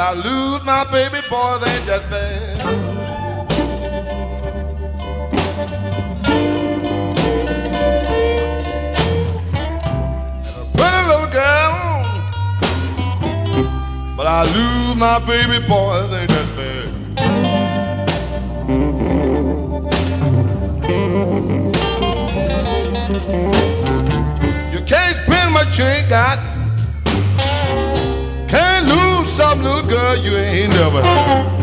I lose my baby boy, they ain't that bad. And a pretty little girl, but I lose my baby boy, they ain't that bad. You can't spend what you ain't got. Can't lose some little girl you ain't never had.